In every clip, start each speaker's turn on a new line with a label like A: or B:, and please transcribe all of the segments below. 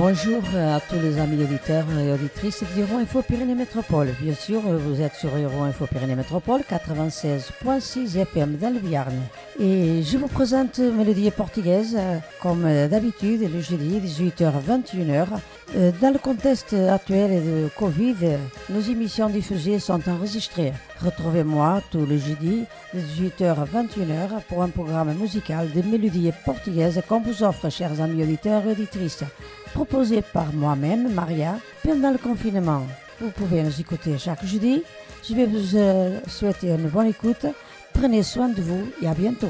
A: Bonjour à tous les amis auditeurs et auditrices d'Héros Info Pyrénées Métropole. Bien sûr, vous êtes sur Héros Info Pyrénées Métropole, 96.6 FM dans le Béarn. Et je vous présente Mélodie portugaise, comme d'habitude, le jeudi, 18h-21h. Dans le contexte actuel de Covid, nos émissions diffusées sont enregistrées. Retrouvez-moi tous les jeudis, 18h-21h, pour un programme musical de Mélodie portugaise qu'on vous offre, chers amis auditeurs et auditrices. Proposé par moi-même, Maria, pendant le confinement. Vous pouvez nous écouter chaque jeudi. Je vais vous souhaiter une bonne écoute. Prenez soin de vous et à bientôt.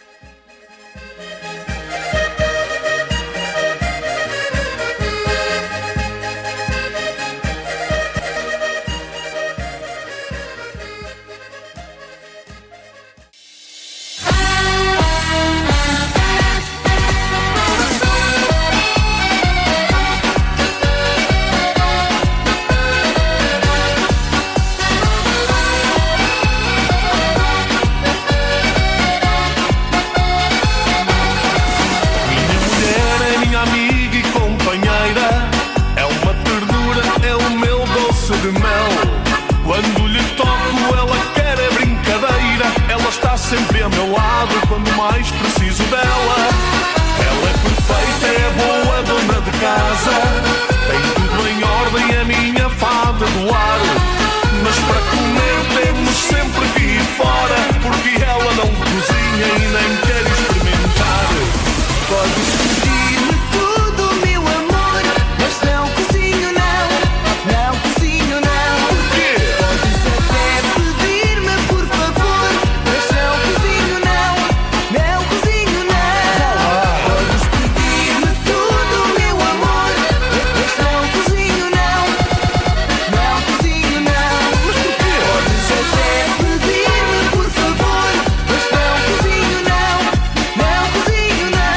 B: Sempre ao meu lado quando mais preciso dela. Ela é perfeita, é boa dona de casa, tem tudo em ordem, é minha fada do lar. Mas para comer temos sempre que ir fora, porque ela não cozinha e nem quer experimentar.
C: Podes pedir-me tudo, meu amor, mas não cozinho não, não cozinho não.
B: Porquê?
C: Podes até pedir-me por favor, mas não cozinho não, não cozinho não. Podes pedir-me tudo, meu amor, mas não cozinho não, não cozinho não.
B: Mas porquê?
C: Podes até pedir-me por favor, mas não cozinho não, não cozinho não.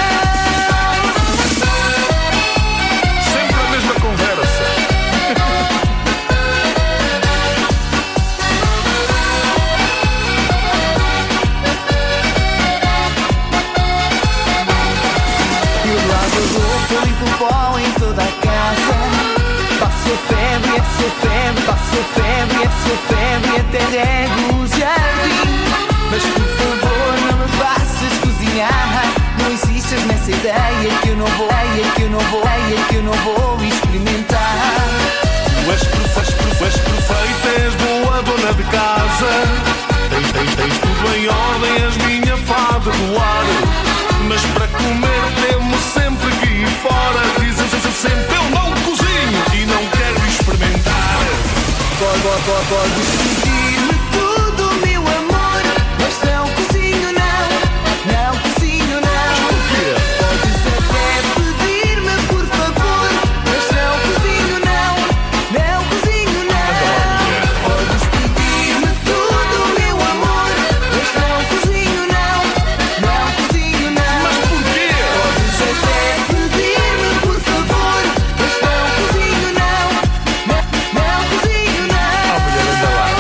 B: Sempre a mesma conversa.
C: Eu lavo a roupa, limpo o pó em toda a casa. Passo a febre, passo a febre, até rego o jardim. Mas por favor não me faças cozinhar. Não insistas nessa ideia que eu não vou, que eu não vou experimentar.
B: Tu és perfeita, és boa dona de casa, tens tudo em ordem, és minha fada do lar. Mas para comer temos sempre que ir fora. Dizes sempre eu não cozinho e não quero experimentar.
C: Podes pedir-me tudo, meu amor, mas não cozinho não, não cozinho não.
B: Porquê?
C: Podes até pedir-me por favor, mas não cozinho não, não cozinho não. Podes pedir-me tudo, meu amor, mas não cozinho não, não cozinho não.
B: Mas porquê?
C: Podes até pedir-me por favor, mas não cozinho não, não cozinho não.
B: Mulher, anda lá.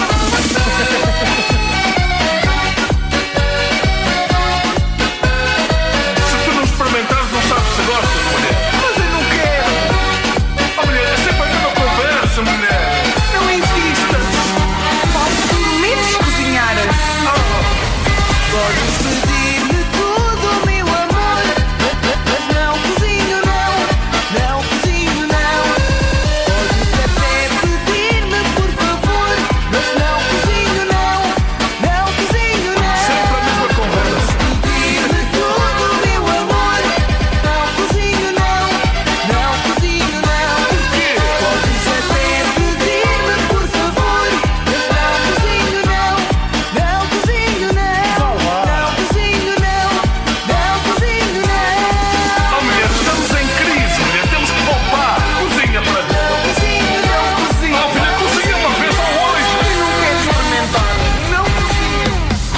B: Se tu não experimentares, não sabes se gostas, mulher.
C: Mas eu não quero,
B: Oh, mulher, é sempre a mesma conversa, mulher.
C: não insistas. Falta pelo menos cozinhar. Podes pedir-me tudo, meu amor, mas não cozinho não, não cozinho não. Podes até pedir-me por favor, mas não cozinho não, não cozinho não.
B: Sempre a mesma conversa.
C: Pedir-me tudo, meu amor, não cozinho não, não cozinho não.
B: Porquê?
C: Podes até pedir-me por favor, mas não cozinho não, não cozinho não. Não cozinho não, não cozinho não.
B: Oh, mulher, estamos em crise, mulher. Temos que poupar. Cozinha para mim.
C: Não cozinho, não cozinho.
B: Oh, filha, cozinha uma vez só hoje.
C: Eu não quero experimentar. Não cozinho.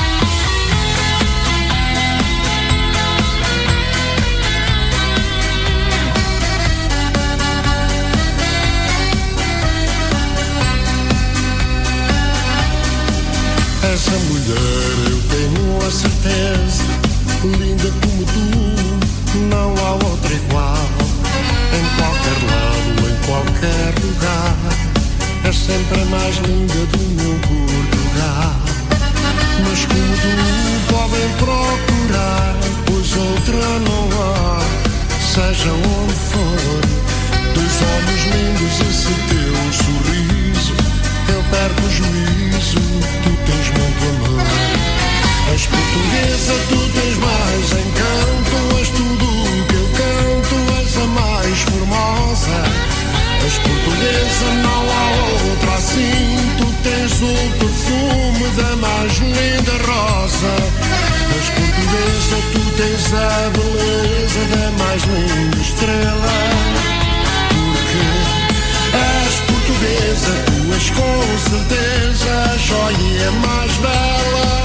D: Essa mulher eu tenho a certeza, linda como tu, não há outra igual em qualquer lado. qualquer lugar. És sempre a mais linda do meu Portugal. Mas como tu podem procurar, pois outra não há, seja onde for. Dois olhos lindos, esse teu sorriso, eu perco o juízo, tu tens muito amor. És portuguesa, tu tens mais encanto, és tudo o que eu canto, és a mais formosa. És portuguesa, não há outra assim, tu tens o perfume da mais linda rosa. És portuguesa, tu tens a beleza da mais linda estrela. Porque és portuguesa, tu és com certeza a joia mais bela.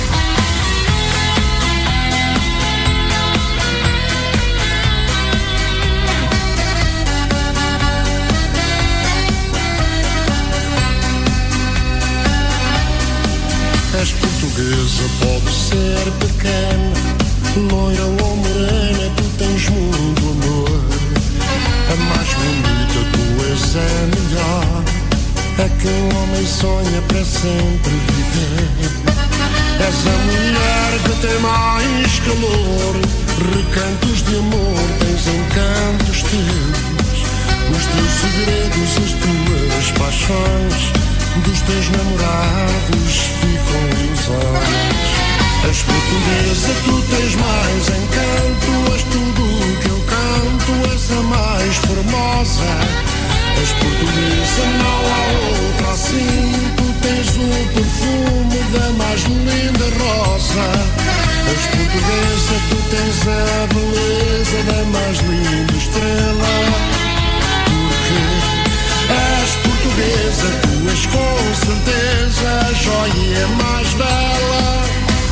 D: És portuguesa, pode ser pequena, loira ou morena, tu tens muito amor. A mais bonita, tu és a melhor, é que um homem sonha para sempre viver. És a mulher que tem mais calor, recantos de amor, tens encantos teus. Os teus segredos, as tuas paixões, dos teus namorados ficam ilusões. És portuguesa, tu tens mais encanto, és tudo o que eu canto, és a mais formosa. És portuguesa, não há outra assim, tu tens o perfume da mais linda rosa. És portuguesa, tu tens a beleza da mais linda estrela. Porque és portuguesa, tu és com certeza a joia mais bela.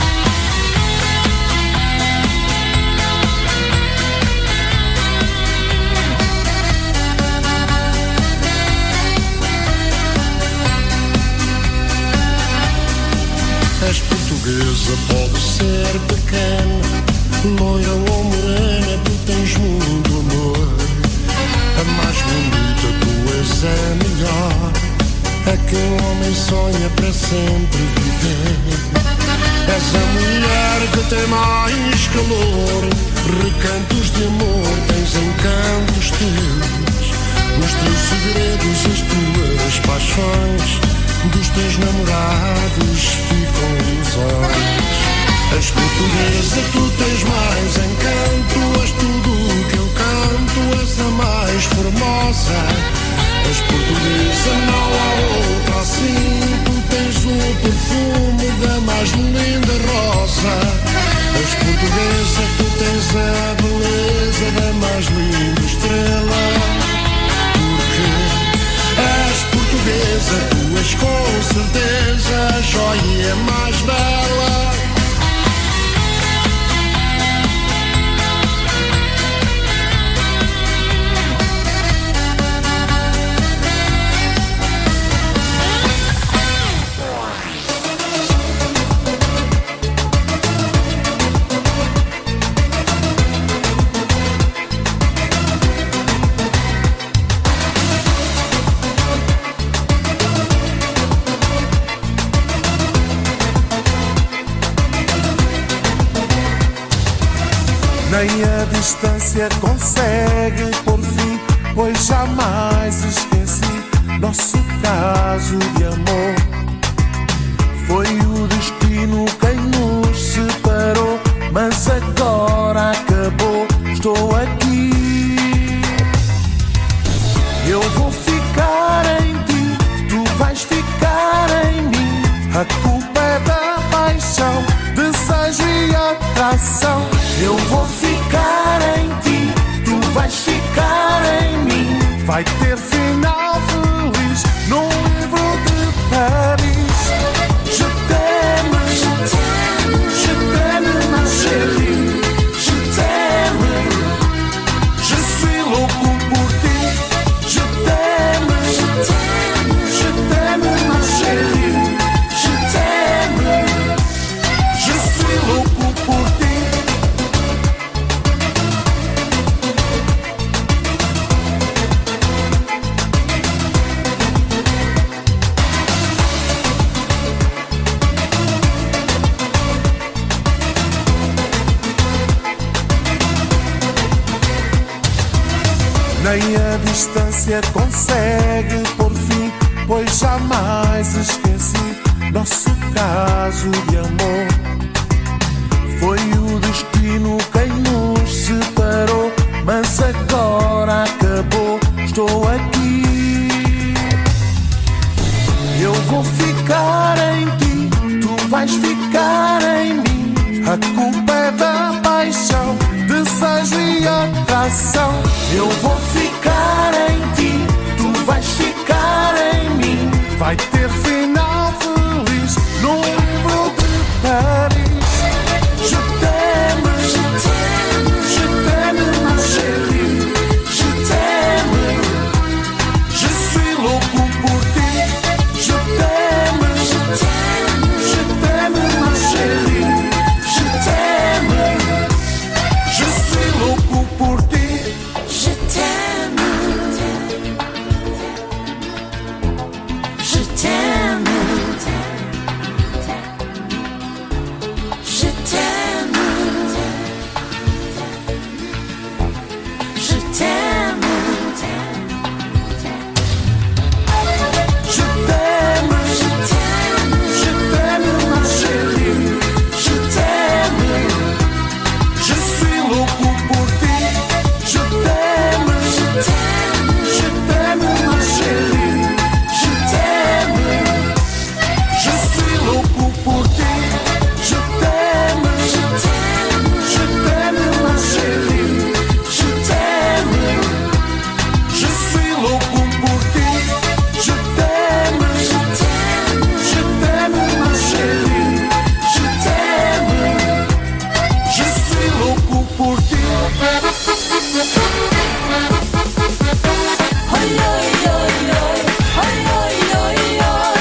D: És portuguesa, pode ser pequena, loira ou morena, tu tens muito amor. A mais bonita, tu és a melhor, é que um homem sonha para sempre viver. És a mulher que tem mais calor, recantos de amor, tens encantos teus. Os teus segredos, as tuas paixões, dos teus namorados ficam ilusões. És portuguesa, tu tens mais encanto, és tudo o que eu canto, és a mais formosa. És portuguesa, não há outra assim, tu tens o perfume da mais linda rosa. És portuguesa, tu tens a beleza da mais linda estrela. Porque és portuguesa, tu és com certeza a joia mais bela.
B: Nem a distância consegue por fim, pois jamais esqueci nosso caso de amor. Foi o destino quem nos separou, mas agora acabou, estou aqui. Eu vou ficar em ti, tu vais ficar em mim. A culpa é da paixão, desejo e atração. Eu vou ficar em ti, tu vais ficar em mim. Vai ter final feliz num livro de Paris. Je t'aime, ma chérie. Je t'aime, je suis louco por ti. Je t'aime, ma chérie. Je t'aime, je suis louco por ti. distância consegue por fim, pois jamais esqueci nosso caso de amor. Foi o destino quem nos separou, mas agora acabou, estou aqui. Eu vou ficar em ti, tu vais ficar em mim. A culpa é da paixão, desejo e atração. Eu vou ficar em ti, tu vais ficar em mim. Vai ter final feliz no livro de Paris. Je t'aime, je t'aime, ma chérie. Je t'aime, je suis louco por ti. Je t'aime, je t'aime, ma chérie. Je t'aime, je suis louco por ti.
C: Je t'aime, je t'aime, je t'aime, je t'aime,
B: Je t'aime, je t'aime, ma chérie. Je t'aime, je suis louco por ti. Je t'aime, je t'aime, ma chérie. Je t'aime, je suis louco por ti. Je t'aime, je t'aime, ma chérie. Je t'aime, je suis louco por ti. Je t'aime, je t'aime, ma chérie. Je t'aime, je suis louco por ti.
C: oi oi oi oi, oi oi oi oi,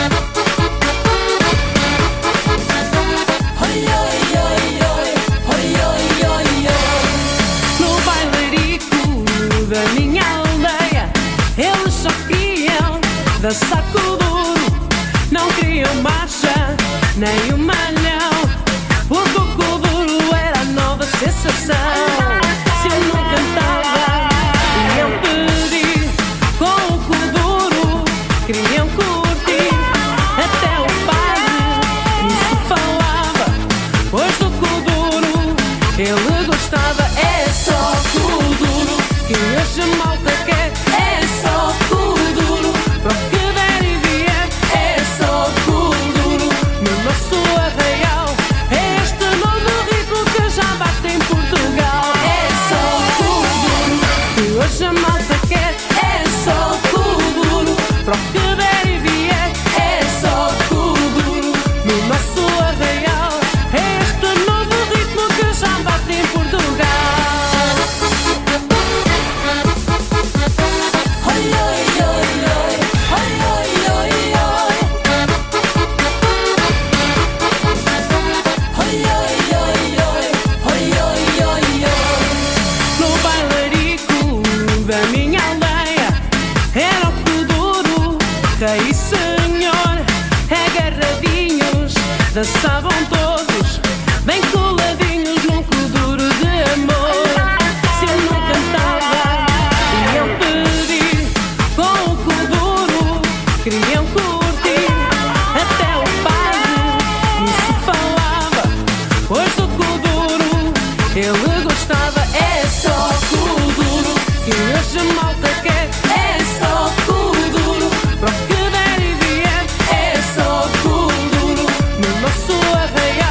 C: oi oi oi oi, oi oi oi oi.
E: No bailarico da minha aldeia, eles só queriam dançar com o duro. Não queriam marcha, nem uma não, porque o cu duro era a nova sensação. Se eu não cantava, iam pedir com o cu duro, queriam curtir até o padre isso falava, pois do cu duro ele gostava. É só cu duro que hoje a malta quer, é só cu duro, para o que der e vier, é só cu duro. No nosso arraial é este novo ritmo que já bate em Portugal. É só cu duro que hoje a malta quer, é só cu duro, para o que der e vier, é só cu duro. No nosso arraial é este novo ritmo que já bate em Portugal.
C: Oi oi oi oi, oi oi oi oi, oi oi oi oi, oi oi oi oi.
E: No bailarico da minha aldeia era o cu duro, rei e senhor, agarradinhos, dançavam todos, bem coladinhos num cu duro de amor. Se eu não cantava, iam pedir com o cu duro, queriam curtir até o padre isso falava, pois do cu duro ele gostava. É só cu duro que hoje a malta quer, é só cu duro, para o que der e vier, é só cu duro. No nosso arraial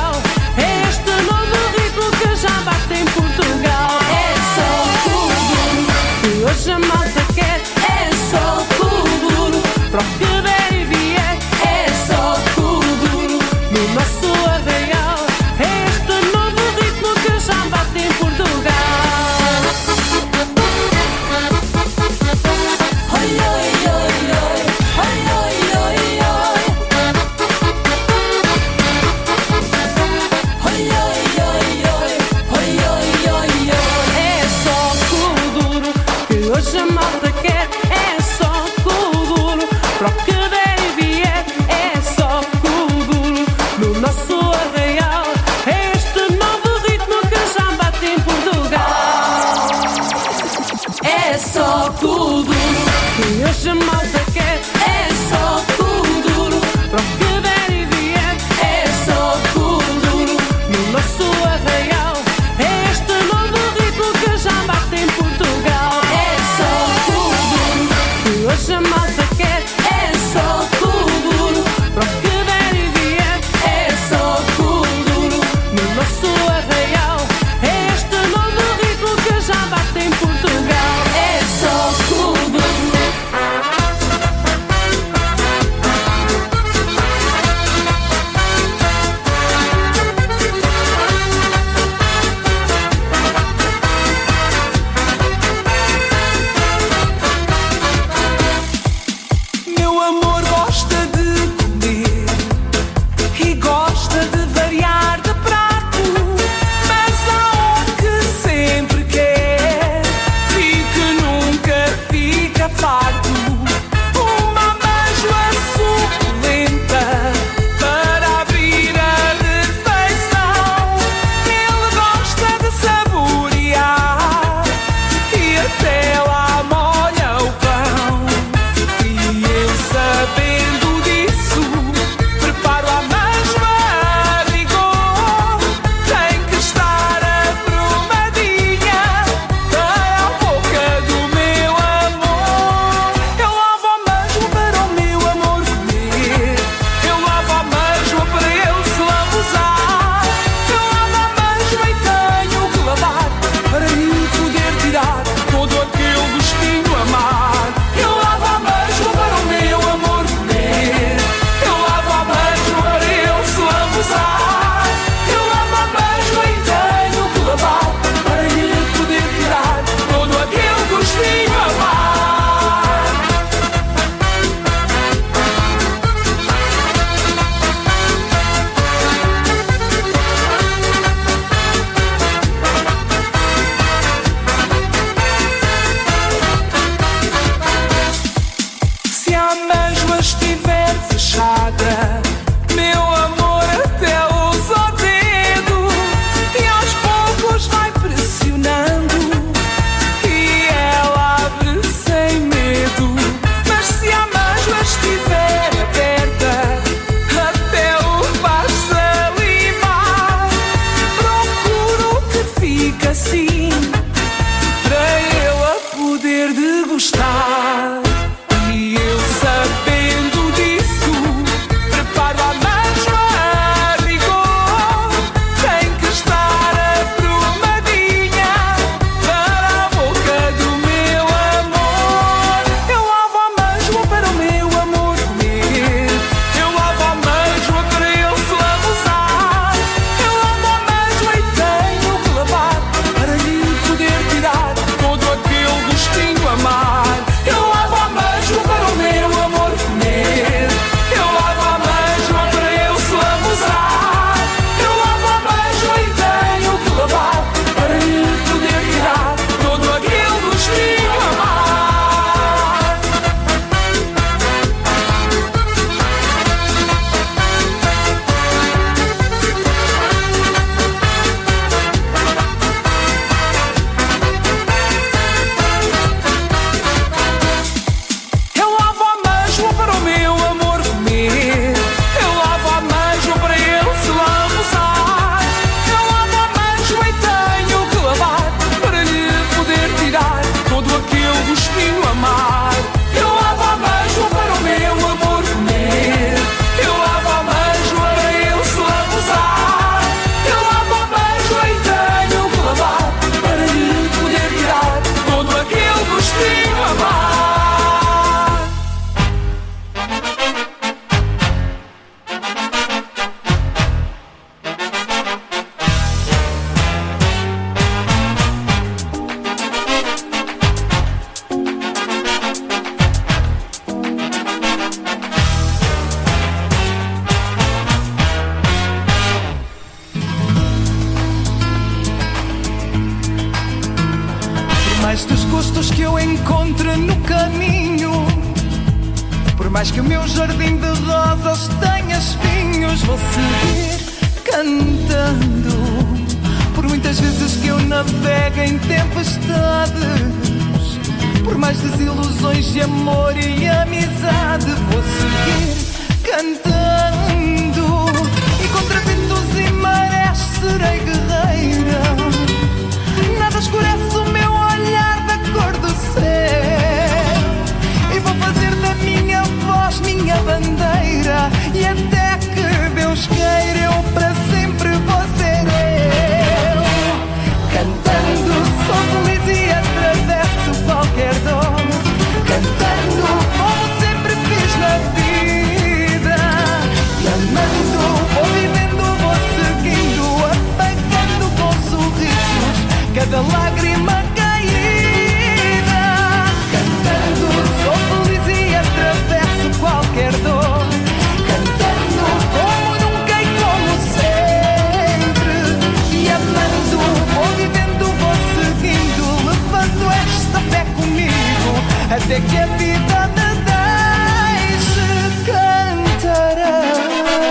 C: desgostos que eu encontro no caminho, por mais que o meu jardim de rosas tenha espinhos, vou seguir cantando. Por muitas vezes que eu navego em tempestades, por mais desilusões de amor e amizade, vou seguir cantando. E contra ventos e marés serei guerreira. Nada escurece o meu olhar da cor do céu. E vou fazer da minha voz minha bandeira. E até que Deus queira, eu para sempre vou ser eu. Cantando, sou feliz e atravesso qualquer dor. Cantando, como sempre fiz na vida. E amando, vou vivendo, vou seguindo, apagando com sorrisos cada lágrima caída. Cantando, sou feliz e atravesso qualquer dor. Cantando, como nunca e como sempre. E amando, vou vivendo, vou seguindo, levando esta fé comigo, até que a vida me deixe cantar.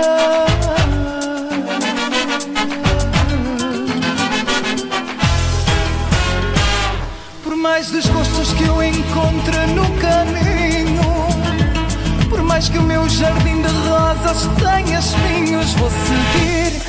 C: Por mais desgostos que eu encontre no caminho, por mais que o meu jardim de rosas tenha espinhos, vou seguir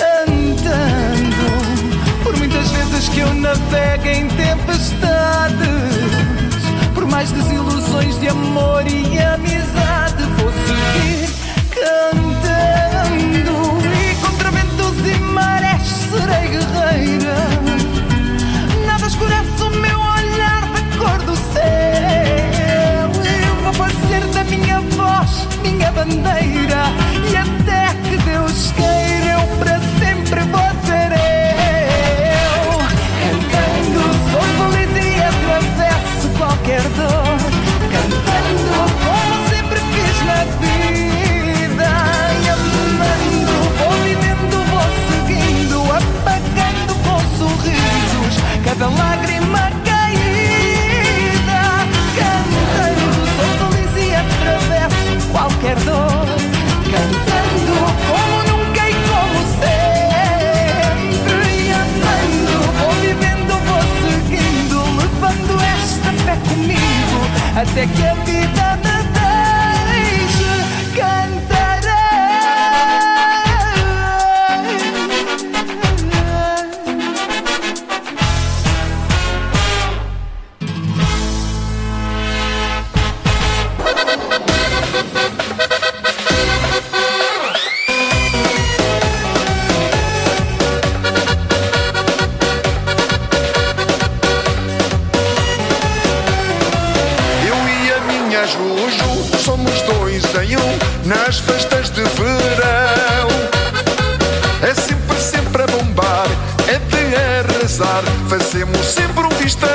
C: cantando. Por muitas vezes que eu navego em tempestades, por mais desilusões de amor e amizade, vou seguir cantando. E contra ventos e marés serei guerreira. Nada escurece o meu olhar da cor do céu. Eu vou fazer da minha voz minha bandeira. E até que Deus queira, eu para sempre vou ser eu. Cantando, sou feliz e atravesso qualquer dor. Cantando, como sempre fiz na vida. E amando, vou vivendo, vou seguindo, apagando com sorrisos cada lágrima caída. Cantando, sou feliz e atravesso qualquer dor. Cantando, como nunca e como sempre. E amando, vou vivendo, vou seguindo, levando esta fé comigo, até que a vida me deixe cantar.
D: Juju, somos dois em um nas festas de verão. É sempre, sempre a bombar, é de arrasar, fazemos sempre um vistão.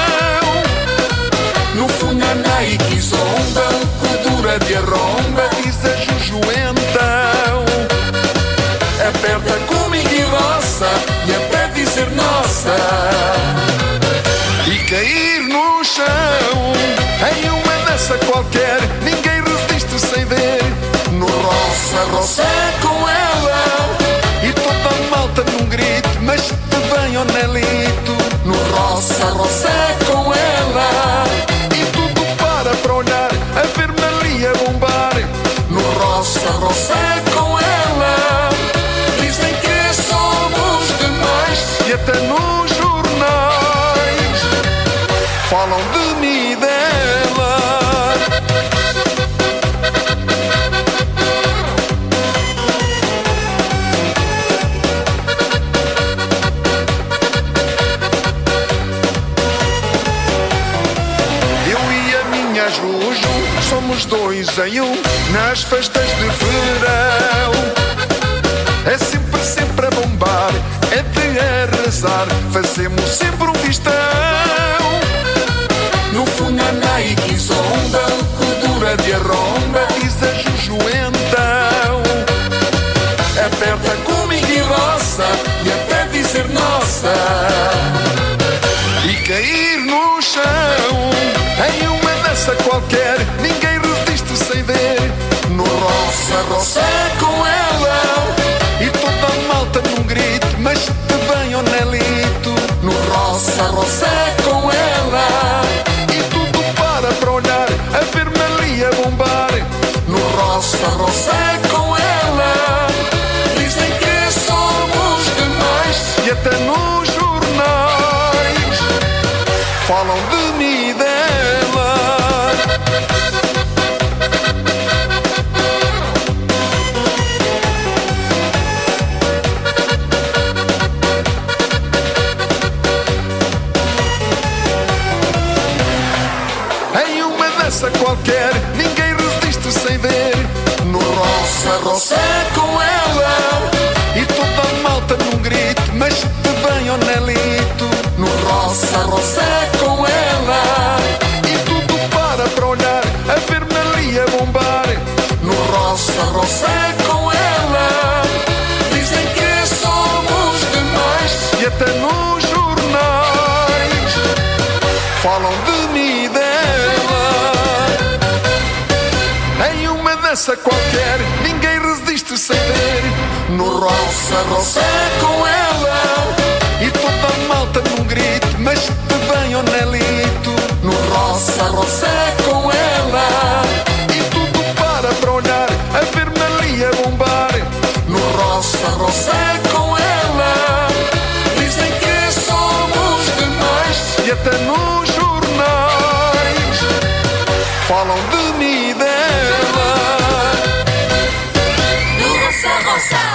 D: No Funaná e Kizomba, cultura de arromba, diz a Juju então. Aperta comigo e roça, e até dizer nossa, e cair no chão em uma dança qualquer, ninguém resiste sem ver. No roça, roça com ela, e toda a malta num grito, mas de bem ou nelito. No roça, roça com ela, e tudo para olhar, a ver-me ali a bombar. No roça, roça com ela, dizem que somos demais, e até nos jornais falam de mim e dela. Eu e a minha Juju somos dois em um nas festas de verão. É sempre, sempre a bombar, é de arrasar, fazemos sempre um vistão. No Funaná e Kizomba, cultura de arromba, diz a Juju então. Aperta comigo e roça, e até dizer nossa, e cair no chão roça, roça com ela. E toda a malta num grito, mas-te bem, oh Nelito. No roça, roça com ela. E tudo para olhar, a ver-me ali a bombar. No roça, roça com ela. Dizem que somos demais e até nos jornais falam de mim e dela. Em uma dança qualquer, ninguém resiste sem ver. No roça, roça com ela. E toda a malta num grito, mas-te bem, oh Nelito. No roça, roça com ela. E tudo para olhar, a ver-me ali a bombar. No roça, roça com ela. Dizem que somos demais e até nos jornais falam de mim e dela. Em uma dança qualquer, ninguém resiste sem ver. No roça, roça com ela. E toda a malta num grito, mas-te bem, oh Nelito. No roça, roça com ela. E tudo para olhar, a ver-me ali a bombar. No roça, roça com ela. Dizem que somos demais e até nos jornais falam de mim e dela.
C: No roça, roça.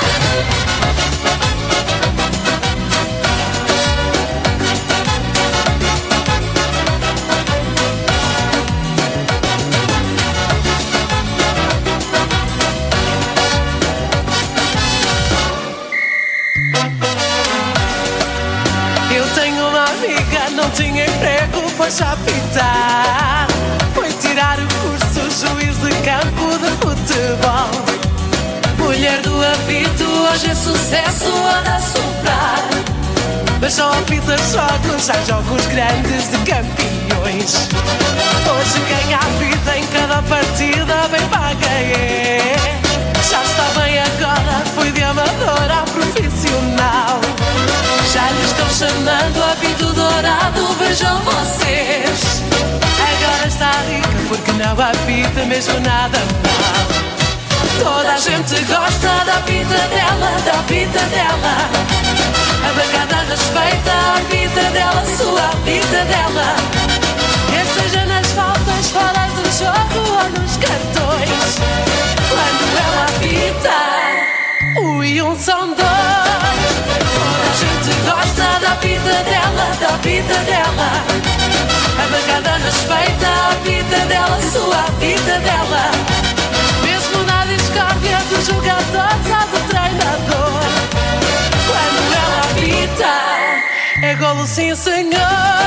E: Eu tenho uma amiga, não tinha emprego, foi já pintar. Foi tirar o curso, juiz de campo de futebol. Mulher do apito, hoje é sucesso, anda a soprar. Mas só apita jogos, há jogos grandes de campeões. Hoje ganha a vida em cada partida, bem paga é. Já está bem agora, foi de amador a profissional. Já lhe estão chamando apito dourado, vejam vocês. Agora está rica porque não apita mesmo nada mal. Toda a gente gosta da pita dela, da pita dela. A bancada respeita a pita dela, sua pita dela. Quer seja nas faltas, fora do jogo ou nos cartões. Quando ela apita, e um são dois. Toda a gente gosta da pita dela, da pita dela. A bancada respeita a pita dela, sua pita dela. Mesmo na discórdia dos jogadores ou do treinador. Quando ela apita, é golo sim senhor.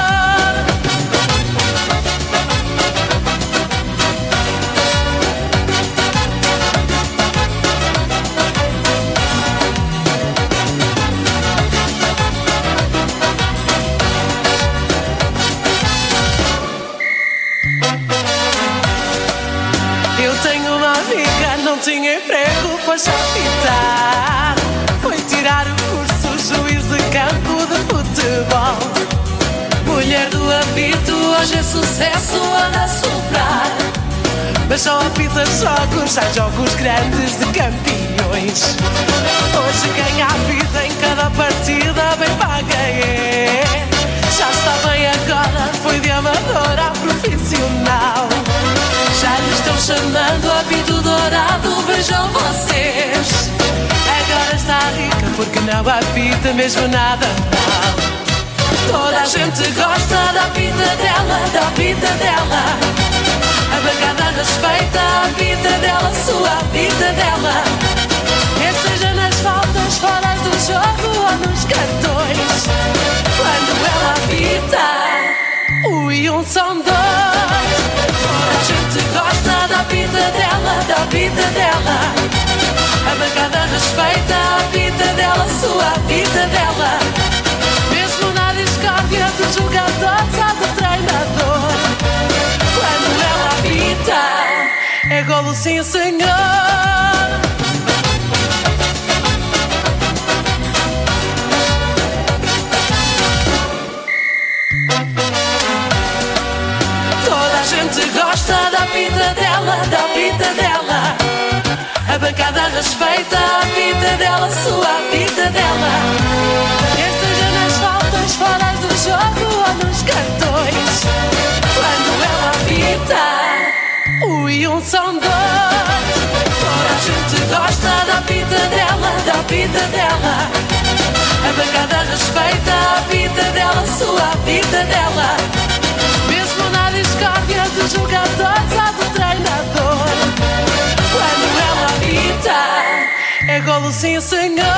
E: Eu tenho uma amiga, não tinha emprego, foi já pintar. Foi tirar o curso, juiz de campo de futebol. Mulher do apito, hoje é sucesso, anda a soprar. Mas só apita jogos, há jogos grandes de campeões. Hoje ganha a vida em cada partida, bem paga é. Já está bem agora, foi de amador a profissional. Já lhe estão chamando apito dourado, vejam vocês. Agora está rica porque não apita mesmo nada mal. Toda a gente gosta da pita dela, da pita dela. A bancada respeita a pita dela, sua pita dela. Quer seja nas faltas, fora do jogo ou nos cartões. Quando ela apita, e um são dois. Toda a gente gosta da pita dela, da pita dela. A bancada respeita a pita dela, sua pita dela. Mesmo na discórdia dos jogadores ou do treinador. Quando ela apita, é golo sim senhor. respeita a vida dela, sua vida dela. Quer seja nas faltas, fora do jogo ou nos cartões. Quando ela apita, o e um são dois. Toda a gente gosta da vida dela, da vida dela. A bancada respeita a vida dela, sua vida dela. Mesmo na discórdia dos jogadores ou do treinador. Quando ela apita, é golo sim senhor.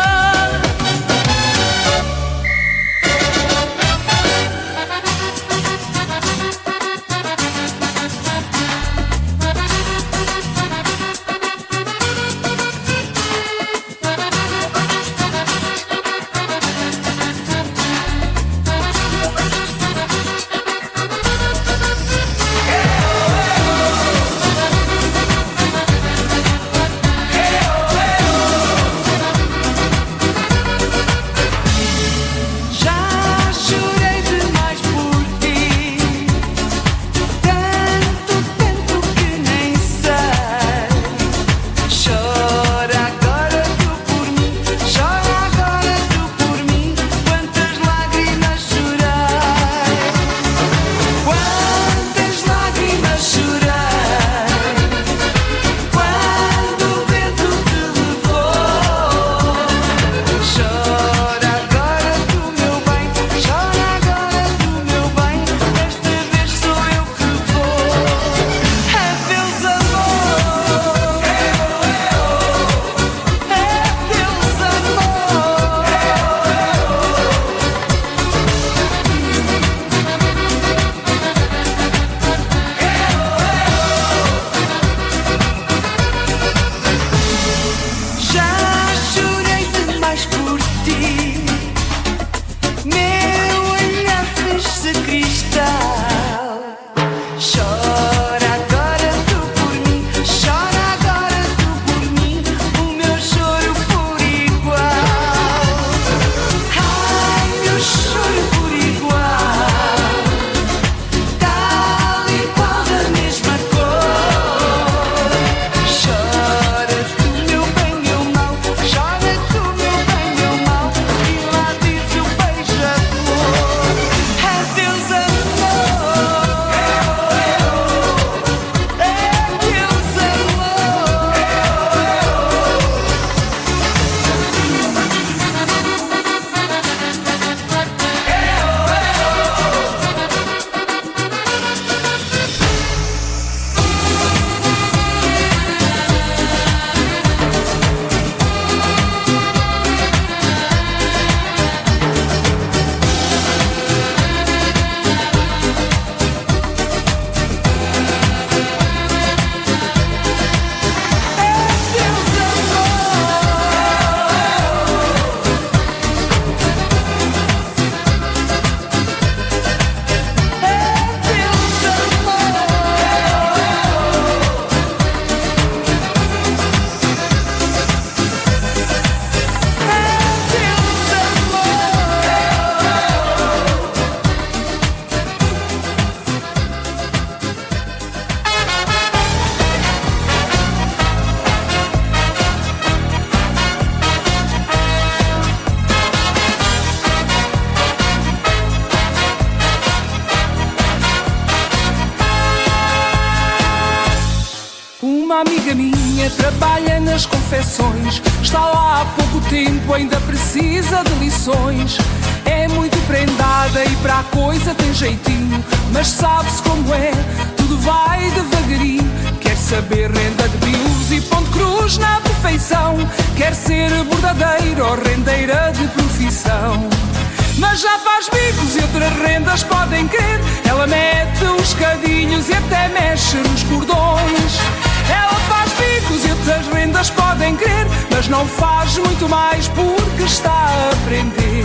F: amiga minha trabalha nas confecções. Está lá há pouco tempo, ainda precisa de lições. É muito prendada e para a coisa tem jeitinho, mas sabe-se como é, tudo vai devagarinho. Quer saber renda de bios e ponto cruz na perfeição. Quer ser bordadeira ou rendeira de profissão. Mas já faz bicos e outras rendas, podem crer. Ela mete os cadinhos e até mexe nos cordões. Ela faz bicos e outras rendas, podem crer, mas não faz muito mais porque está a aprender.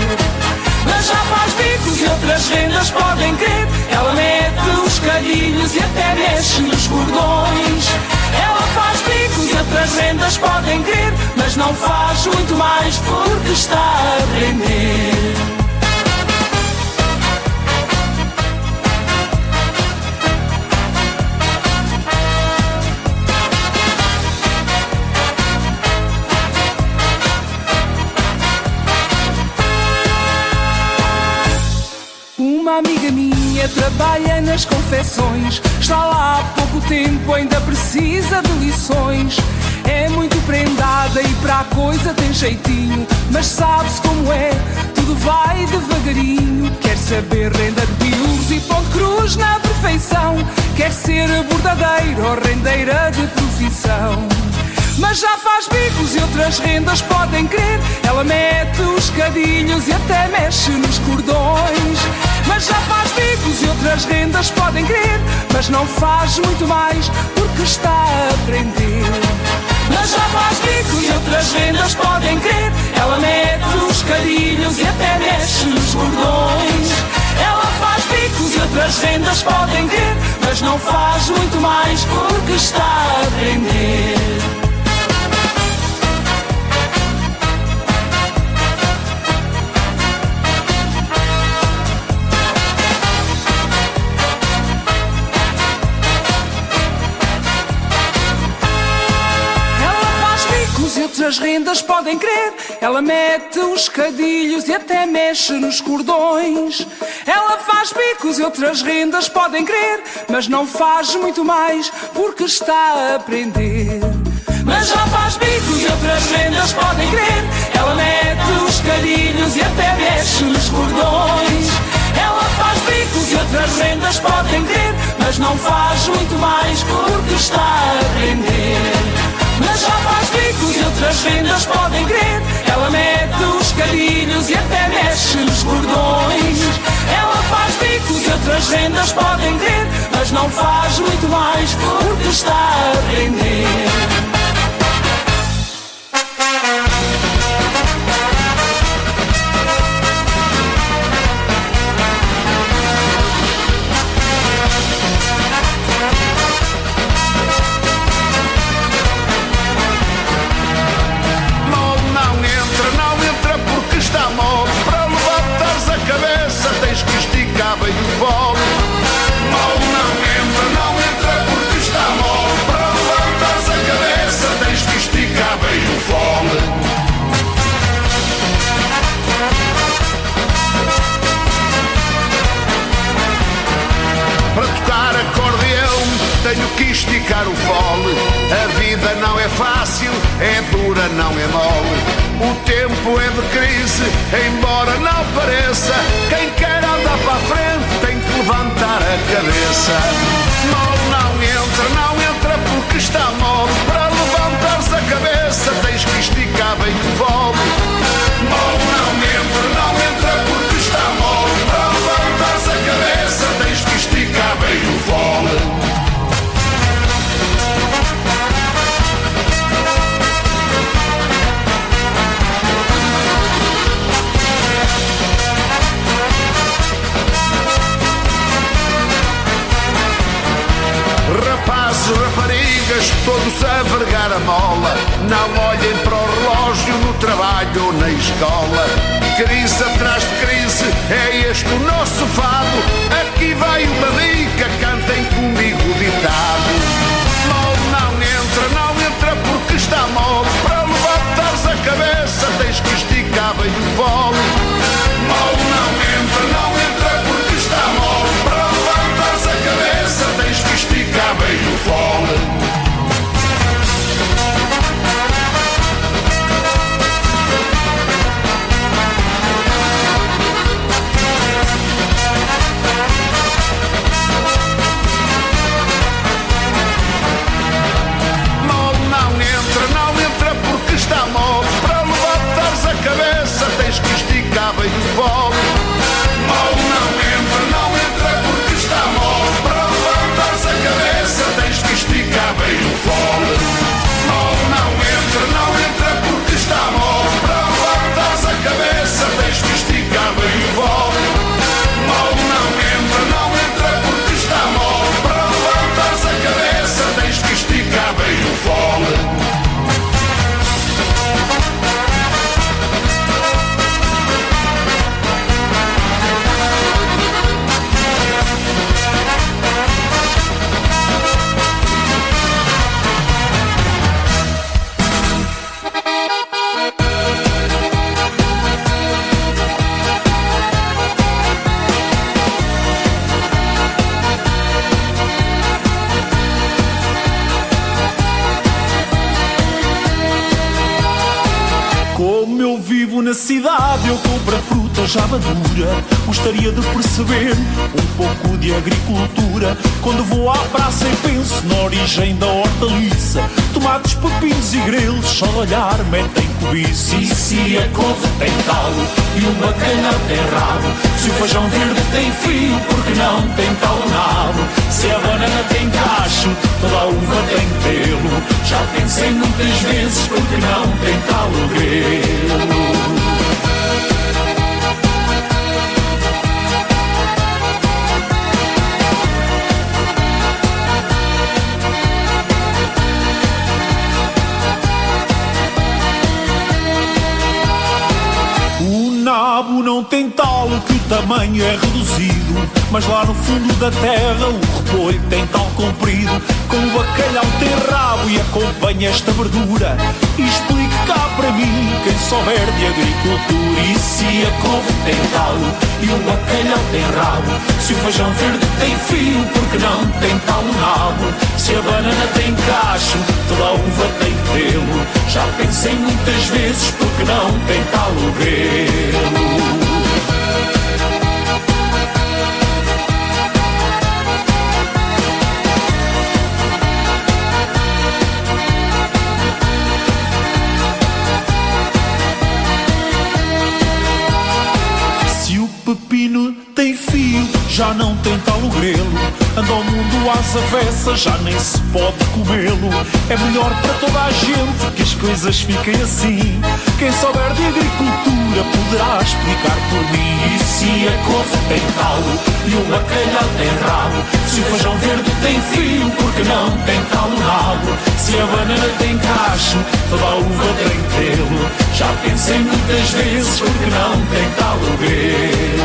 F: Mas já faz bicos e outras rendas, podem crer. Ela mete os cadinhos e até mexe nos cordões. Ela faz bicos e outras rendas, podem crer, mas não faz muito mais porque está a aprender. Maria trabalha nas confecções, está lá há pouco tempo, ainda precisa de lições. É muito prendada e para a coisa tem jeitinho, mas sabe-se como é, tudo vai devagarinho. Quer saber renda de bilos e ponto cruz na perfeição, quer ser bordadeira ou rendeira de profissão. Mas já faz bicos e outras rendas, podem crer. Ela mete os cadilhos e até mexe nos cordões. Mas já faz bicos e outras rendas, podem crer, mas não faz muito mais porque está a aprender. Mas já faz bicos e outras rendas, podem crer. Ela mete os cadilhos e até mexe nos cordões. Ela faz bicos e outras rendas, podem crer, mas não faz muito mais porque está a aprender. Outras rendas, podem crer. Ela mete os cadilhos e até mexe nos cordões. Ela faz bicos e outras rendas, podem crer, mas não faz muito mais porque está a aprender. Mas já faz bicos e outras rendas, podem crer. Ela mete os cadilhos e até mexe nos cordões. Ela faz bicos e outras rendas, podem crer, mas não faz muito mais porque está a aprender. Mas já faz bicos e outras rendas, podem crer. Ela mete os cadilhos e até mexe nos cordões. Ela faz bicos e outras rendas, podem crer, mas não faz muito mais porque está a aprender.
B: Bem o vole. Mal não entra porque está mole. Para levantares a cabeça tens que esticar bem o vole. Para tocar acordeão tenho que esticar o vole. A vida não é fácil, é dura, não é mole. O tempo é de crise, embora não pareça. Quem quer andar para a frente tem que levantar a cabeça. Mal não entra porque está mole. Para levantares a cabeça tens que esticar bem o vole. Mal não entra porque está mole. Para levantares a cabeça tens que esticar bem o vole. Rapazes, raparigas, todos a vergar a mola. Não olhem para o relógio no trabalho ou na escola. Crise atrás de crise, é este o nosso fado. Aqui vai uma dica, cantem comigo o ditado. Mal não entra porque está mole. Para levantares a cabeça tens que esticar bem o vole. Mal não entra porque está mole. Para levantares a cabeça tens que esticar bem o vole. Não entra porque está mole. Para levantares a cabeça tens que esticar bem o vole. Mal não entra porque está mole. Para levantares a cabeça tens que esticar bem o vole. Mal não entra porque está mole. Para levantares a cabeça tens que esticar bem o vole. Mal não entra porque está mole. Para levantares a cabeça tens que esticar bem o vole. vivo na cidade, eu compro a fruta já madura. Gostaria de perceber um pouco de agricultura. Quando vou à praça e penso na origem da hortaliça, tomates, pepinos e grelos, só de olhar metem cobiça. E se a couve tem talo e o bacalhau tem rabo, se o feijão verde tem fio, porque não tem talo nabo? Se a banana tem cacho, toda a uva tem pelo, já pensei muitas vezes, porque não tem talo grelo? O nabo não tem talo, que o tamanho é reduzido, mas lá no fundo da terra o repolho tem tal comprido. Como o bacalhau tem rabo e acompanha esta verdura, e explique cá para mim quem souber de agricultura. E se a couve tem talo e o bacalhau tem rabo, se o feijão verde tem fio, porque não tem talo nabo? Se a banana tem cacho, toda a uva tem pelo, já pensei muitas vezes, porque não tem talo grelo? Pepino tem fio, já não tem talo grelo. Anda ao mundo às avessas, já nem se pode comê-lo. É melhor para toda a gente que as coisas fiquem assim. Quem souber de agricultura poderá explicar por mim. E se a couve tem talo e o bacalhau tem rabo, se o feijão verde tem fio, porque não tem talo nabo? Se a banana tem cacho, toda a uva tem pelo, já pensei muitas vezes, porque não tem talo grelo?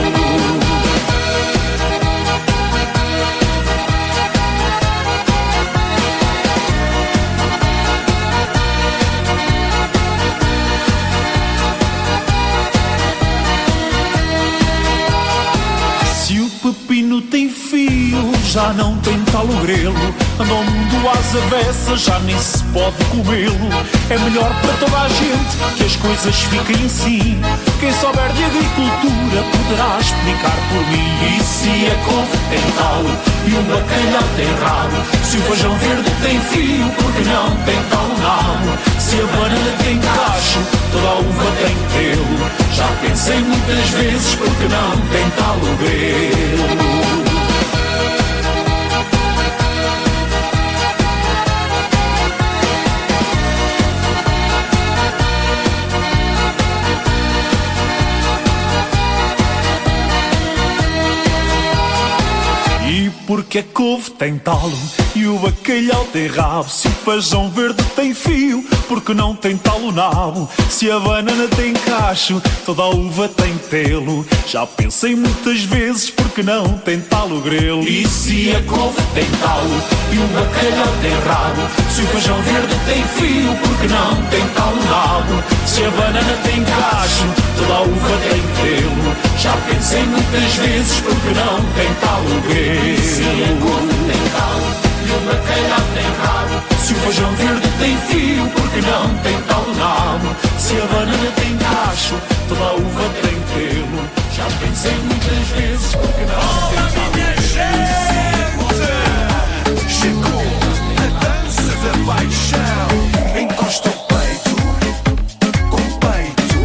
B: Se o pepino tem fio, já não tem talo grelo. Anda ao mundo às avessas, já nem se pode comê-lo. É melhor para toda a gente que as coisas fiquem assim. Quem souber de agricultura poderá explicar por mim. E se a couve tem talo e o bacalhau tem rabo, se o feijão verde tem fio, porque não tem talo nabo? Se a banana tem cacho, toda a uva tem pelo, já pensei muitas vezes, porque não tem talo grelo? Porque a couve tem talo e o bacalhau tem rabo, se o feijão verde tem fio, porque não tem talo nabo? Se a banana tem cacho, toda a uva tem pelo, já pensei muitas vezes, porque não tem talo grelo? E se a couve tem talo e o bacalhau tem rabo, se o feijão verde tem fio, porque não tem talo nabo? Se a banana tem cacho, toda a uva tem pelo, já pensei muitas vezes, porque não tem talo grelo? Se a couve tem talo e o bacalhau tem rabo, se o feijão verde tem fio, porque não tem talo nabo? Se a banana tem cacho, toda a uva tem pelo, já pensei muitas vezes, porque não tem talo grelo?
G: Chegou a dança da paixão, encosta o peito com peito,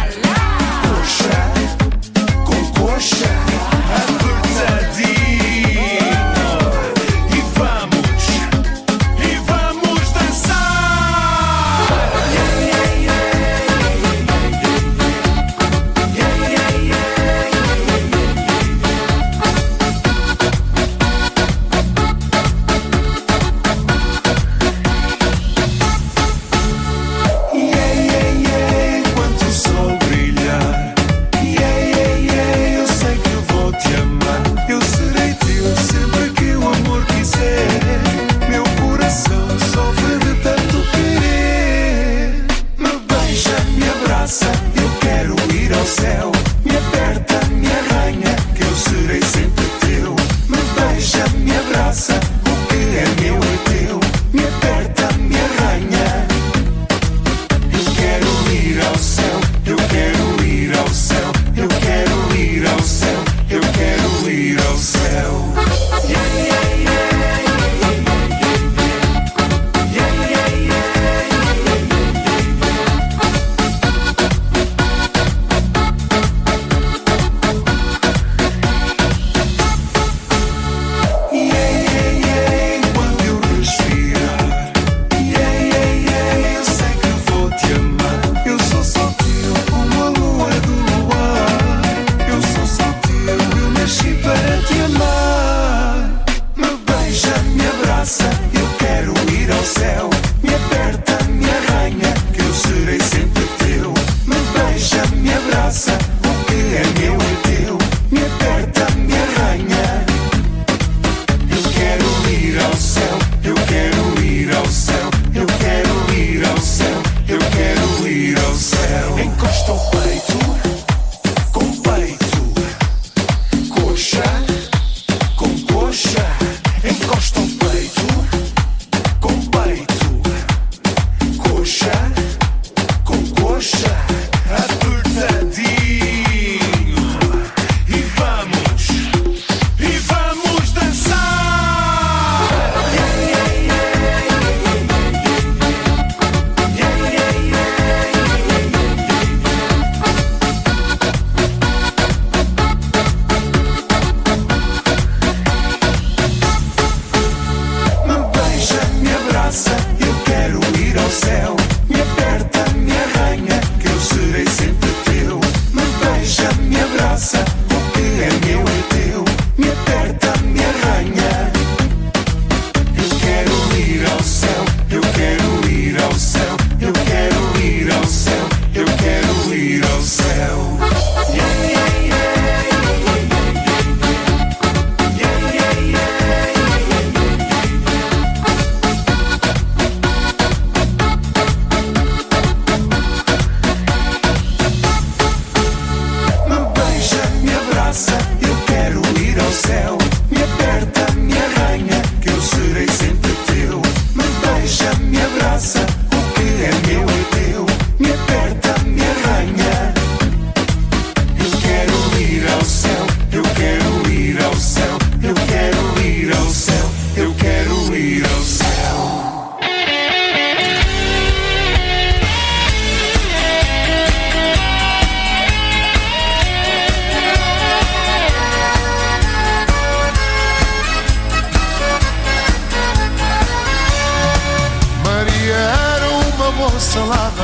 G: coxa com coxa, apertadinho. E vamos dançar.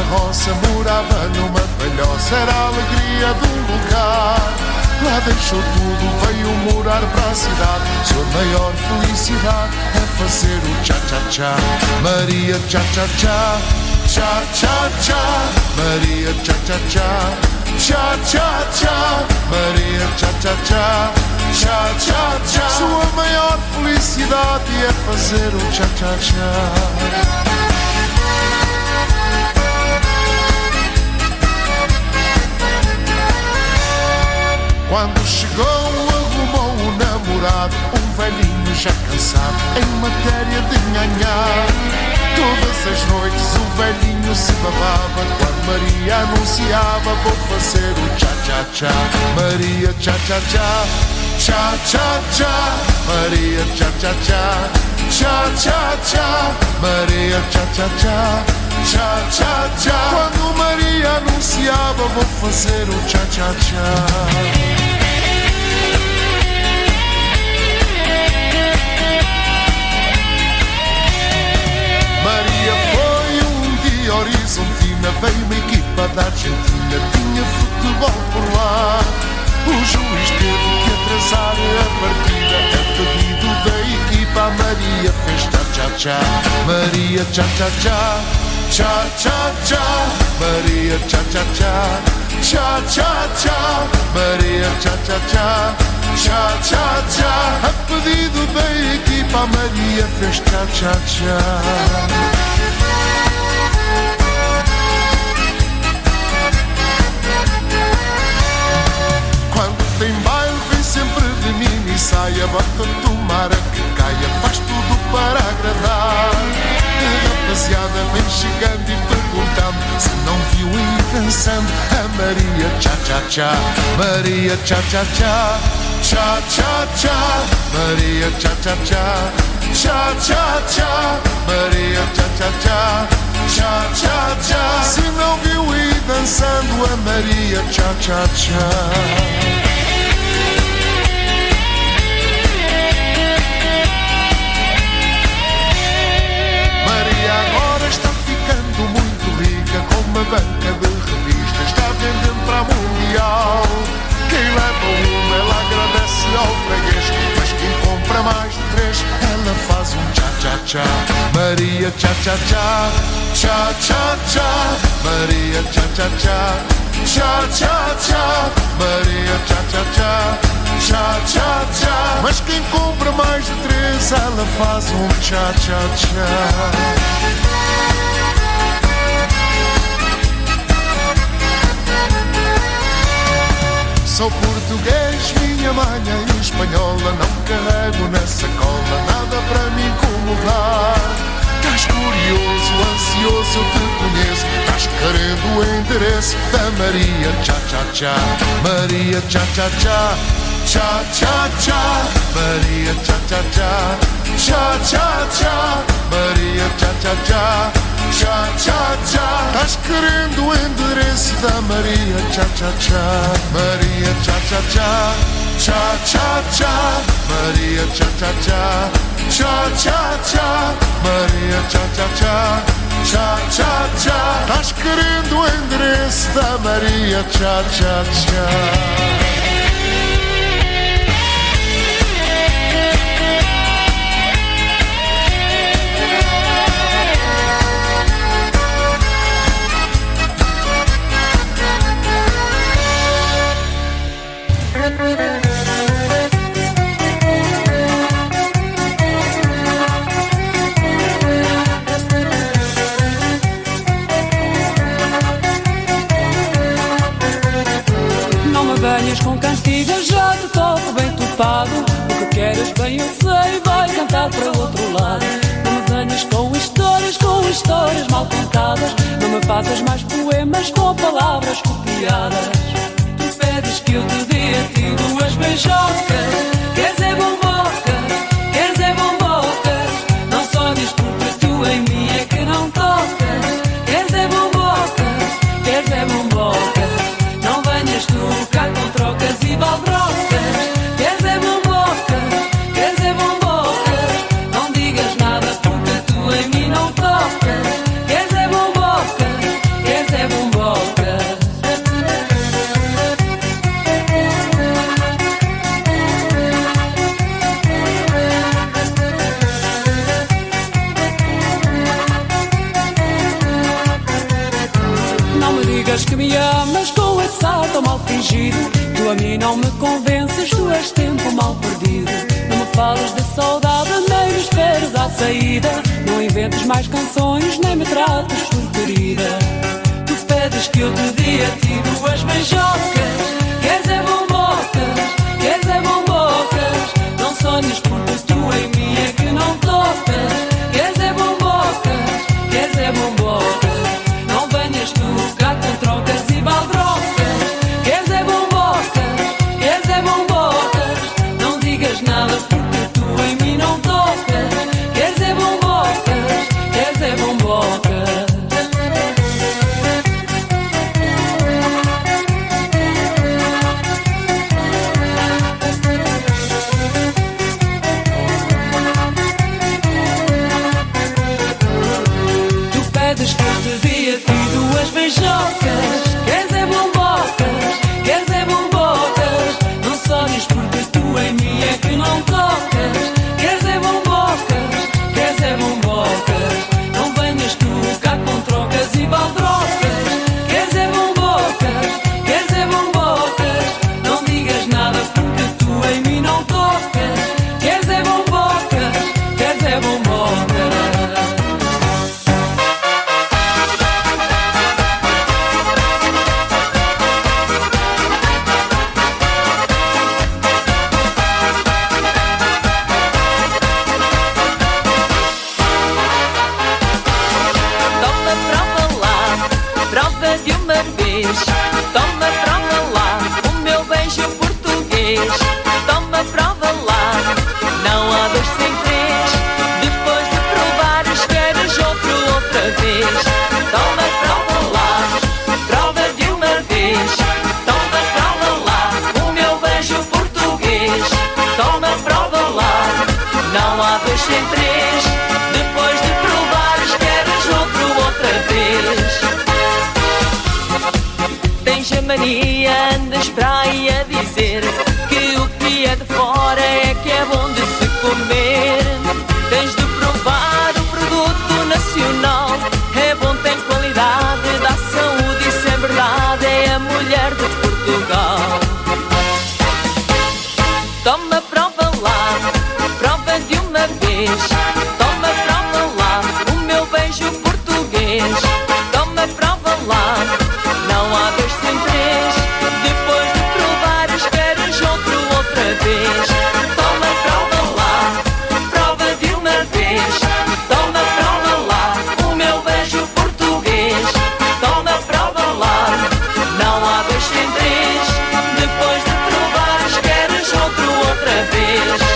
D: roça, morava numa palhoça, era a alegria do lugar. Lá deixou tudo, veio morar para a cidade. Sua maior felicidade é fazer o tchá-tchá-tchá. Maria tchá-tchá-tchá, tchá-tchá-tchá. Maria tchá-tchá-tchá, tchá-tchá-tchá. Maria tchá-tchá-tchá, tchá-tchá-tchá. Sua maior felicidade é fazer o tchá-tchá-tchá. Quando chegou, arrumou o namorado, um velhinho já cansado em matéria de nhanhá. Todas as noites o velhinho se babava quando Maria anunciava: vou fazer o tchá-tchá-tchá. Maria tchá-tchá-tchá, tchá-tchá-tchá. Maria tchá-tchá-tchá, tchá-tchá-tchá. Maria tchá-tchá-tchá, tchá-tchá-tchá. Quando Maria anunciava: vou fazer o tchá-tchá-tchá. Maria foi um dia horizontina, veio uma equipa da Argentina, tinha futebol por lá. O juiz teve que atrasar a partida, a pedido da equipa a Maria fez tchá-tchá-tchá. Maria tchá-tchá-tchá, tchá-tchá-tchá. Maria tchá-tchá-tchá, tchá-tchá-tchá. Maria tchá-tchá-tchá, tchá-tchá-tchá. A pedido da equipa a Maria fez tchá-tchá-tchá. Quando tem baile vem sempre de mini saia, bota tomara que caia, faz tudo para agradar. A rapaziada vem chegando e perguntando se não viu ir dançando a Maria tchá-tchá-tchá. Maria tchá-tchá-tchá, tchá-tchá-tchá. Maria tchá-tchá-tchá, tchá-tchá-tchá. Maria tchá-tchá-tchá, tchá-tchá-tchá. Se não viu ir dançando a Maria tchá-tchá-tchá. Maria agora está ficando muito rica, com uma banca de revistas, está vendendo para a Mundial. Quem leva uma, ela agradece ao freguês, mas quem compra mais de 3, ela faz um tchá-tchá-tchá. Maria tchá-tchá-tchá, tchá-tchá-tchá. Maria tchá-tchá-tchá, tchá-tchá-tchá. Maria tchá-tchá-tchá, tchá-tchá-tchá. Mas quem compra mais de 3, ela faz um tchá-tchá-tchá. Sou português, minha mãe é espanhola, não carrego na sacola nada para me incomodar. Estás curioso, ansioso, eu te conheço, estás querendo o endereço da Maria tchá-tchá-tchá. Maria tchá-tchá-tchá, tchá-tchá-tchá. Maria tchá-tchá-tchá, tchá-tchá-tchá. Maria tchá-tchá-tchá, tchá-tchá-tchá. Estás querendo o endereço da Maria tchá-tchá-tchá. Maria tchá-tchá-tchá, tchá-tchá-tchá. Maria tchá-tchá-tchá, tchá-tchá-tchá. Maria tchá-tchá-tchá, tchá-tchá-tchá. Estás querendo o endereço da Maria tchá-tchá-tchá.
E: Com cantigas já te toco bem topado. O que queres bem eu sei, vai cantar para o outro lado. Não me venhas com histórias mal contadas. Não me faças mais poemas com palavras copiadas. Tu pedes que eu te dê a ti 2 beijocas. Queres é bombocas, queres é bombocas. Não só diz porque tu em mim é que não tocas. Queres é bombocas, queres é bombocas. Não venhas tu cá com trocas e balbrocas. Queres é bombocas, queres é bombocas. Não digas nada porque tu em mim não tocas. Queres é bombocas, queres
F: me digas que me amas com esse ar tão mal fingido. Tu a mim não me convences, tu és tempo mal perdido. Não me fales de saudade, nem me esperes à saída. Não inventes mais canções, nem me trates por querida. Tu pedes que eu te dê a ti duas beijocas. Queres é bombocas, queres é bombocas. Não sonhes porque tu em mim é que não tocas. Queres é bombocas, queres é bombocas. Não venhas tu cá com trocas e baldrocas. Queres é bombocas, queres é bombocas. Não digas nada porque tu em mim não tocas. Queres é bombocas, queres é bombocas. Beijocas, queres é bombocas, queres é bombocas. Não sonhes porque tu em mim é que não tocas. Queres é bombocas, queres é bombocas. Não venhas tu cá com trocas e baldrocas. Queres é bombocas, queres é bombocas. Não digas nada porque tu em mim não tocas. Queres é bombocas, queres é bombocas.
H: Toma, prova lá o meu beijo português. Toma, prova lá, não há dois sem três. Depois de provares queres outro outra vez. Toma, prova lá, prova de uma vez. Toma, prova lá o meu beijo português. Toma, prova lá, não há dois sem três. Depois de provares queres outro outra vez. Tens a mania, andas para aí a dizer que o que é de fora é que é bom de se comer. Tens de provar o produto nacional. É bom, tem qualidade, dá saúde, isso é verdade. É a mulher de Portugal. Toma, prova lá, prova de uma vez. Toma, prova lá o meu beijo português. Toma, prova lá, não há dois sem três. Depois de provares queres outro outra vez. Toma, prova lá, prova de uma vez. Toma, prova lá o meu beijo português. Toma, prova lá, não há dois sem três. Depois de provares queres outro outra vez.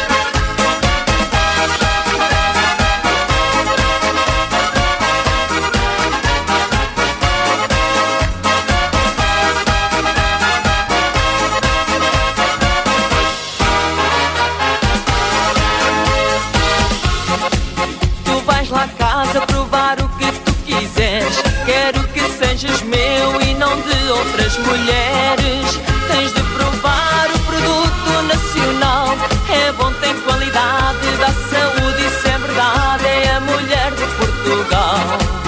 H: Lá casa provar o que tu quiseres. Quero que sejas meu e não de outras mulheres. Tens de provar o produto nacional. É bom, tem qualidade, dá saúde, isso é verdade. É a mulher de Portugal.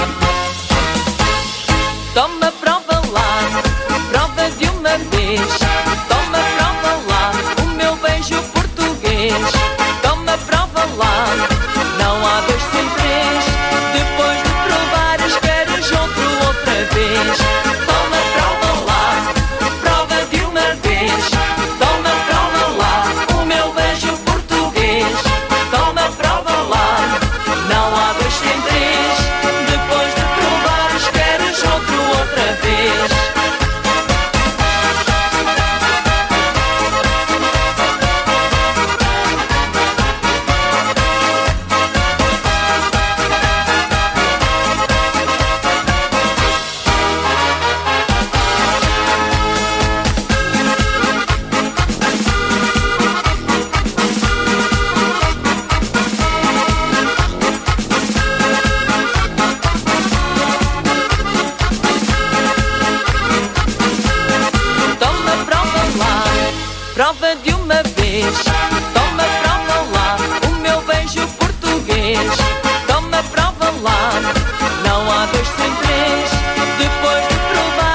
H: Toma, prova lá, prova de uma vez. Toma, prova lá o meu beijo português. Toma, prova lá, não há dois sem três. Depois de provares queres outro outra vez. Toma, prova lá, prova de uma vez. Toma, prova lá o meu beijo português. Toma, prova lá, não há dois sem três. Depois de provares queres outro outra vez. Prova de uma vez. Toma, prova lá o meu beijo português. Toma, prova lá, não há dois sem três. Depois de provar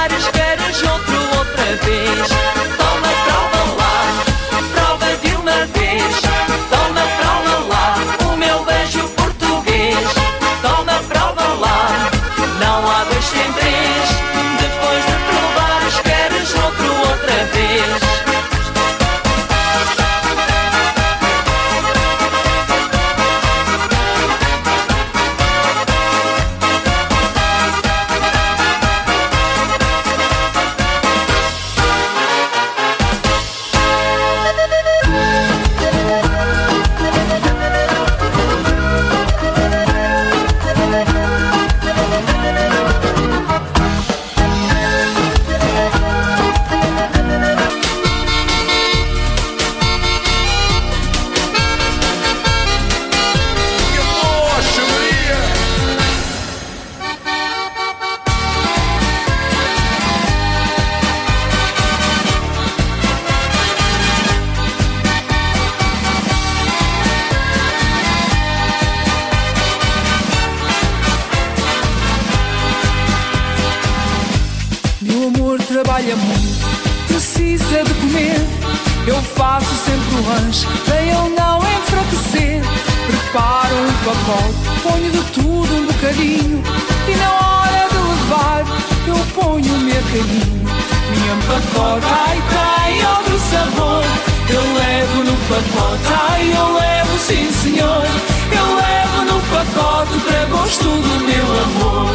F: amor trabalha muito, precisa de comer. Eu faço sempre o lanche para ele não enfraquecer. Preparo um pacote, ponho de tudo um bocadinho, e na hora de levar eu ponho-me a caminho. Minha pacote, ai, tem outro sabor. Eu levo no pacote, ai, eu levo, sim senhor. Eu levo no pacote para gosto do meu amor.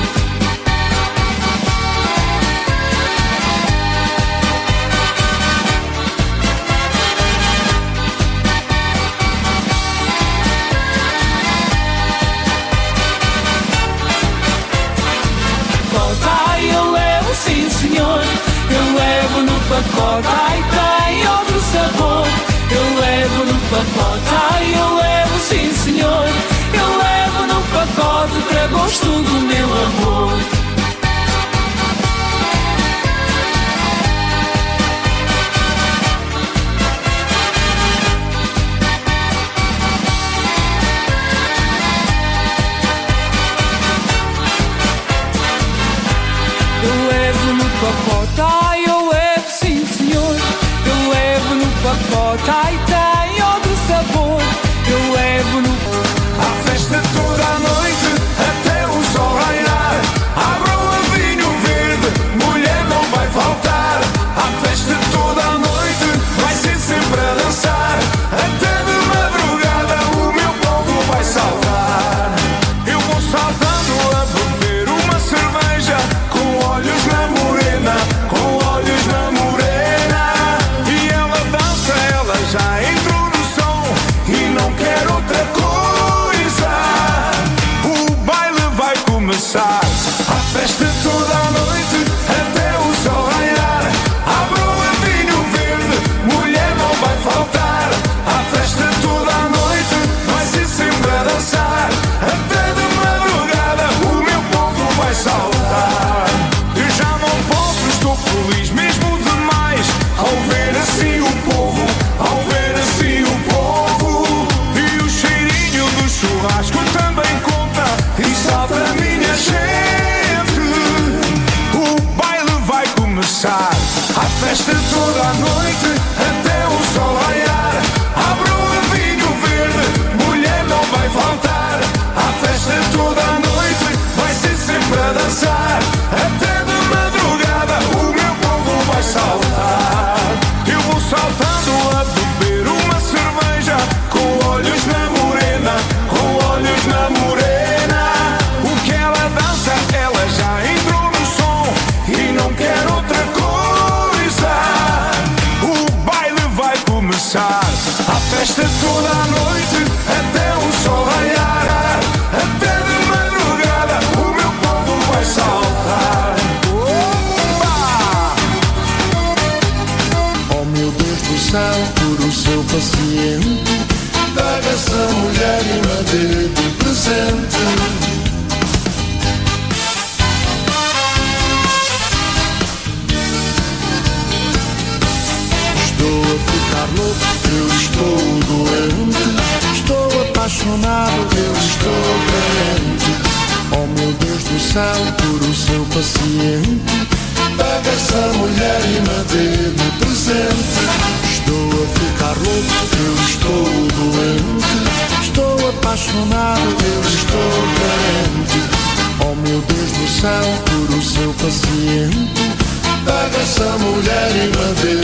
F: Ai, eu levo, sim senhor. Eu levo no pacote, ai, tem outro sabor. Eu levo no pacote, ai, eu levo, sim senhor. Eu levo no pacote para gosto do meu amor. Eu levo no pacote, ai, eu levo, sim senhor. Eu levo no pacote, ai, tem outro sabor. Eu levo no...
G: À festa toda a noite, até o sol raiar. Abram a vinho verde, mulher não vai faltar. À festa toda a noite, vai ser sempre a dançar. Até de madrugada o meu povo vai saltar. Eu vou saltando a beber uma cerveja, com olhos na morena, com olhos na morena. E ela dança, ela já entrou no som e não quer outra coisa. O baile vai começar. A festa toda a noite, até o sol raiar. Abram a vinho verde, mulher não vai faltar. A festa toda a noite, vai ser sempre a dançar. Até de madrugada o meu povo vai saltar. Eu já não posso, estou feliz mesmo demais, ao ver assim o povo, ao ver assim o povo. E o cheirinho do churrasco também conta, e salta a minha gente. O baile vai começar. A festa toda a noite, até o sol raiar. Abram a vinho verde, mulher não vai faltar. A festa toda a noite, vai ser sempre a dançar. Até de madrugada o meu povo vai saltar. Eu vou saltando a beber uma cerveja, com olhos na morena, com olhos na morena. O que ela dança, ela já entrou no som e não quer outra coisa. O baile vai começar. A festa toda a noite, até o sol raiar. Até de madrugada o meu povo vai saltar. Opa!
D: Oh meu Deus do céu, por o seu paciente, pega essa mulher e me dê de presente. Estou a ficar louco, eu estou doente. Estou apaixonado, eu estou carente. Oh meu Deus do céu, por o seu paciente, pega essa mulher e me dê de presente. Estou a ficar louco, eu estou doente. Estou apaixonado, eu estou carente. Oh meu Deus do céu, por o seu paciente, pega essa mulher e me dê